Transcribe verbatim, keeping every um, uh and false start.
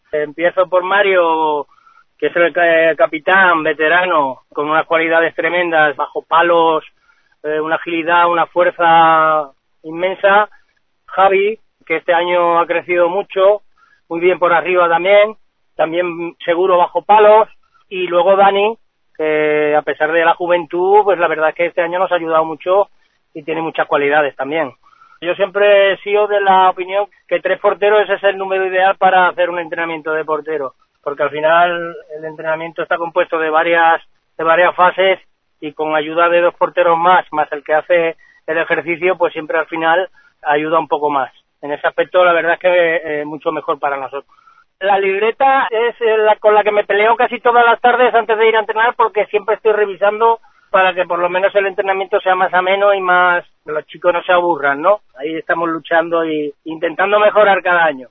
Empiezo por Mario, que es el capitán, veterano, con unas cualidades tremendas, bajo palos, eh, una agilidad, una fuerza inmensa. Javi, que este año ha crecido mucho, muy bien por arriba también, también seguro bajo palos. Y luego Dani, que a pesar de la juventud, pues la verdad es que este año nos ha ayudado mucho y tiene muchas cualidades también. Yo siempre he sido de la opinión que tres porteros ese es el número ideal para hacer un entrenamiento de portero, porque al final el entrenamiento está compuesto de varias de varias fases y con ayuda de dos porteros más, más el que hace el ejercicio, pues siempre al final ayuda un poco más. En ese aspecto la verdad es que es eh, mucho mejor para nosotros. La libreta es la con la que me peleo casi todas las tardes antes de ir a entrenar, porque siempre estoy revisando para que por lo menos el entrenamiento sea más ameno y más, los chicos no se aburran, ¿no? Ahí estamos luchando y intentando mejorar cada año.